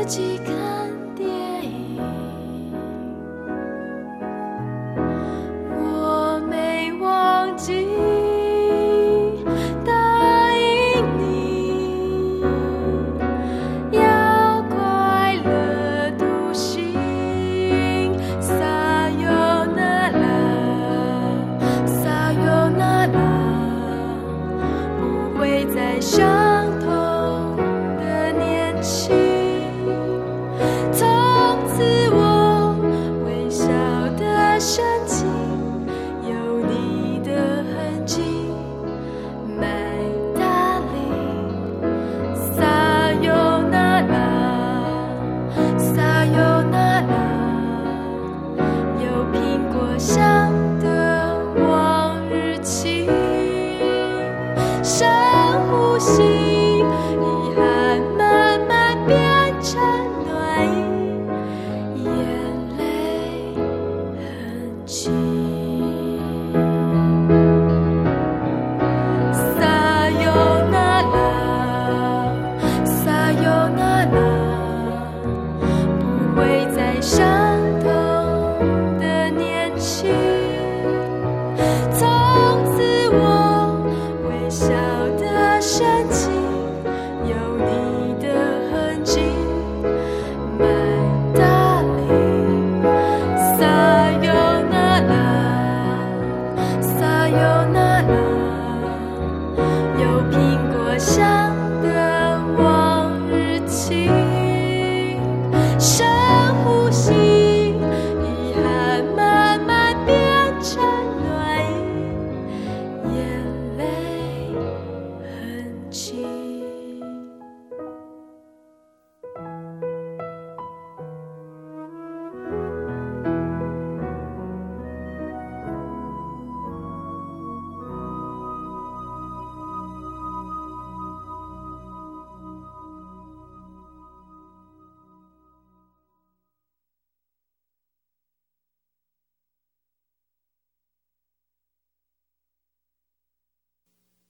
自己看电影，我没忘记答应你，要快乐独行。撒由那拉，撒由那拉，不会再伤痛的年轻。从此我微笑的神情有你的痕迹 My darling 撒由那拉，撒由那拉，有苹果香的往日情，深呼吸